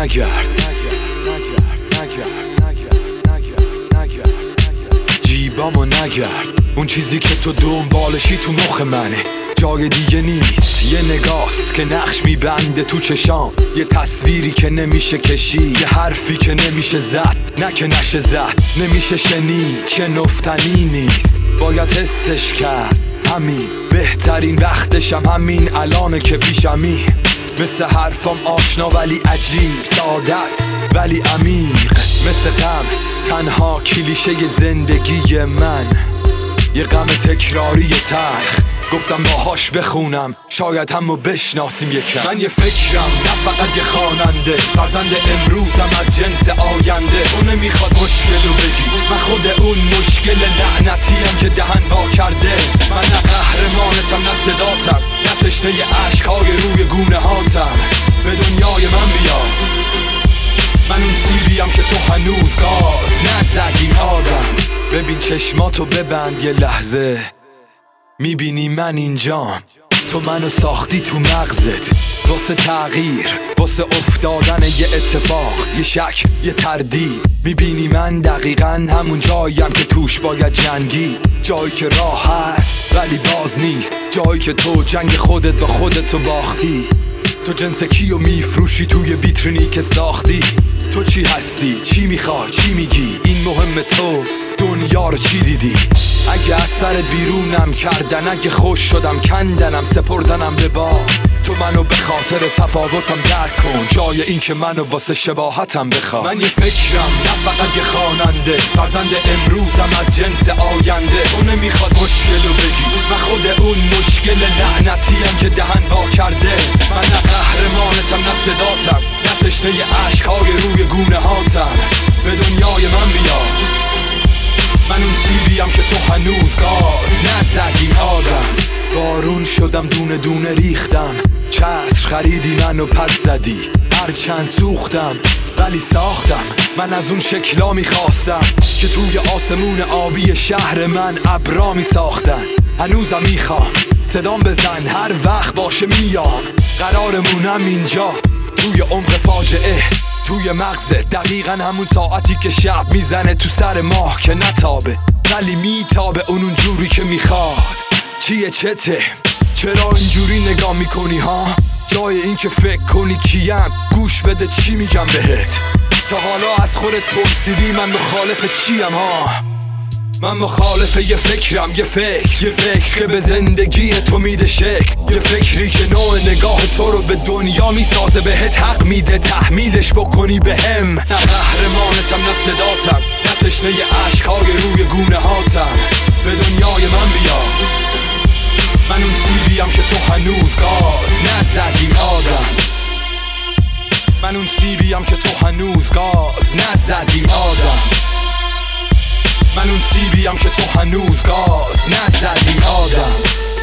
نگرد، جیبامو نگرد. اون چیزی که تو دنبالشی تو مخ منه، جای دیگه نیست. یه نگاست که نقش میبنده تو چشام، یه تصویری که نمیشه کشید، یه حرفی که نمیشه زد، نه که نشه زد، نمیشه شنید، شنفتنی نیست، باید حسش کرد. همین بهترین وقتشم همین الانه که پیشمی. مثل حرفام آشنا ولی عجیب، ساده است ولی عمیق. مثل غم تنها کلیشه زندگی من، یه غم تکراری تلخ. گفتم باهاش بخونم شاید همو بشناسیم یکم. من یه فکرم نه فقط یه خواننده، فرزند امروزم از جنس آینده. اون نمیخواد مشکلو بگی، من خود اون مشکل لعنتیم که دهن وا کرده. من نه قهرمانتم نه صداتم، نه تشنه عشقهای روی گونه هاتم. به دنیای من بیا، من اون سیبیم که تو هنوز گاز نزدی آدم. ببین چشماتو ببند یه لحظه، میبینی من اینجام، تو منو ساختی تو مغزت واسه تغییر، واسه افتادن یه اتفاق، یه شک، یه تردید. میبینی من دقیقاً همون جاییم که توش باید جنگی، جایی که راه هست ولی باز نیست، جایی که تو جنگ خودت با خودتو باختی. تو جنس کیو میفروشی توی ویترینی که ساختی؟ تو چی هستی؟ چی میخوای؟ چی میگی؟ این مهم تو دنیا رو چی دیدی؟ اگه از سر بیرونم کردن، اگه خوش شدم کندنم سپردنم به باد. تو منو به خاطر تفاوتم درک کن، جای این که منو واسه شباهتم بخواد. من یه فکرم نه فقط یه خواننده، فرزند امروزم از جنس آینده. اون نمیخواد مشکلو بگی، من خود اون مشکل لعنتیم که دهن وا کرده. من نه قهرمانتم نه صداتم، نه تشنه عشقهای روی گونه هاتم. به دنیای من بیا، من اون سیبیم که تو هنوز گاز نزدی آدم. بارون شدم دونه دونه ریختم، چتر خریدی منو پس زدی. هرچند سوختم ولی ساختم، من از اون شکلا میخواستم که توی آسمون آبی شهر من ابرا میساختن. هنوزم میخوام صدام بزن هر وقت باشه میام. قرارمونم اینجا توی عمق فاجعه، توی مغزت دقیقا همون ساعتی که شب میزنه تو سر ماه که نتابه ولی میتابه اون جوری که میخواد. چیه چته؟ چرا اینجوری نگاه میکنی ها؟ جای این که فکر کنی کیم، گوش بده چی میگم بهت. تا حالا از خودت پرسیدی من مخالف چیم ها؟ من مخالف یه فکرم، یه فکر که به زندگی تو میده شکل، یه فکری که نوع نگاه تو رو به دنیا میسازه، بهت حق میده تحمیلش بکنی بهم. نه قهرمانتم نه صداتم، نه تشنه عشقهای روی گونه هاتم. به دنیای من بیا، من اون سیبیم که تو هنوز گاز نزدی آدم. من اون سیبیم که تو هنوز گاز نزدی آدم. من اون سیبیم که تو هنوز گاز نزدی آدم.